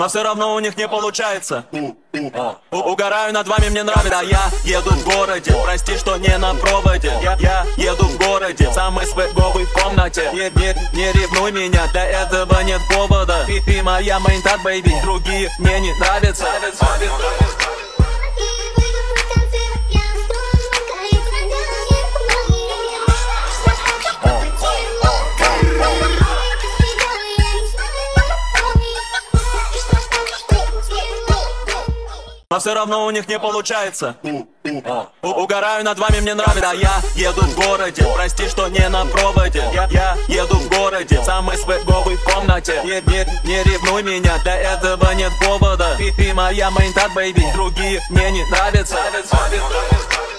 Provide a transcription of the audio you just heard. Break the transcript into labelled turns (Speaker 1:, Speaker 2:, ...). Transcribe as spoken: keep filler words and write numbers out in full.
Speaker 1: но все равно у них не получается. У Угораю над вами, мне нравится. Я еду в городе, прости, что не на проводе. Я, я еду в городе, самый свеговый в комнате. Не, не, не ревнуй меня, для этого нет повода. Ты, ты моя мейнтат, бэйби, другие мне не нравятся. Но все равно у них не получается. У Угораю над вами, мне нравится. Я еду в городе, прости, что не на проводе. Я, я еду в городе, самый свеговый в комнате. Не, не, не ревнуй меня, для этого нет повода. Ты, ты моя мейнтат, бэйби, другие мне не нравятся.